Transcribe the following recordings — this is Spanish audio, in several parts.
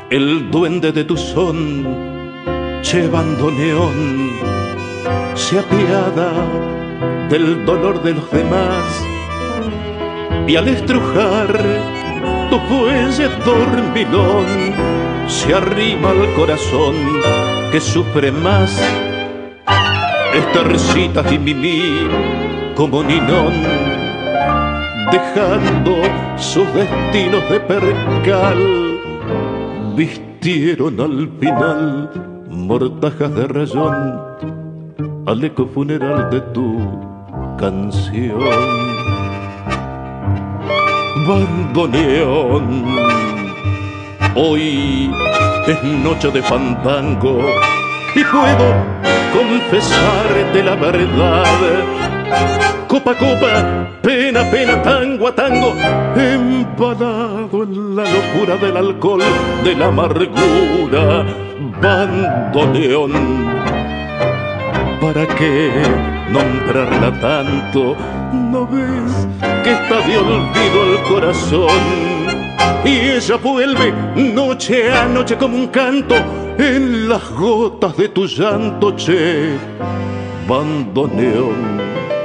El duende de tu son, che bandoneón, se apiada del dolor de los demás y al estrujar tu fuelle dormilón se arrima al corazón que sufre más. Estercitas y mimí como Ninón, dejando sus destinos de percal, vistieron al final mortajas de rayón al eco funeral de tu canción. Bandoneón, hoy es noche de fandango y puedo confesarte la verdad. Copa a copa, pena a pena, tango a tango, empanado en la locura del alcohol, de la amargura. Bandoneón, ¿para qué nombrarla tanto? ¿No ves que está de olvido el corazón? Y ella vuelve noche a noche como un canto en las gotas de tu llanto, che, bandoneón.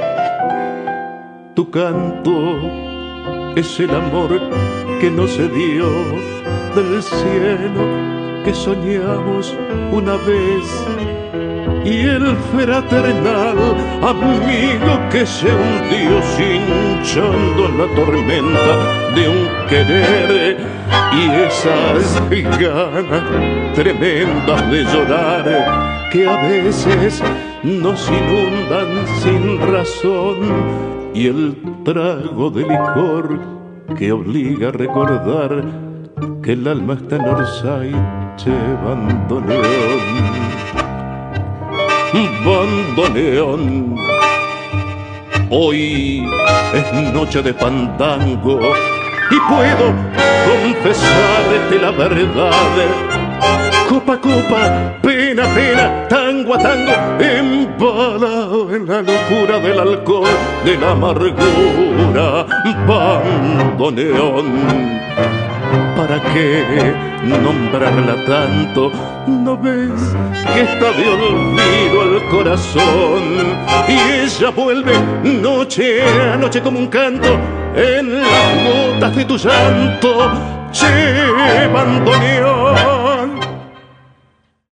Tu canto es el amor que no se dio, del cielo que soñamos una vez, y el fraternal amigo que se hundió cinchando en la tormenta de un querer, y esas ganas tremendas de llorar que a veces nos inundan sin razón, y el trago de licor que obliga a recordar que el alma está en Orsay, che, bandoneón. Bandoneón, hoy es noche de fandango y puedo confesarte la verdad. Copa a copa, pena a pena, tango a tango, embalado en la locura del alcohol, de la amargura. Bandoneón, ¿para qué nombrarla tanto? ¿No ves que está de olvido el corazón? Y ella vuelve noche a noche como un canto en las gotas de tu llanto, che, bandoneón.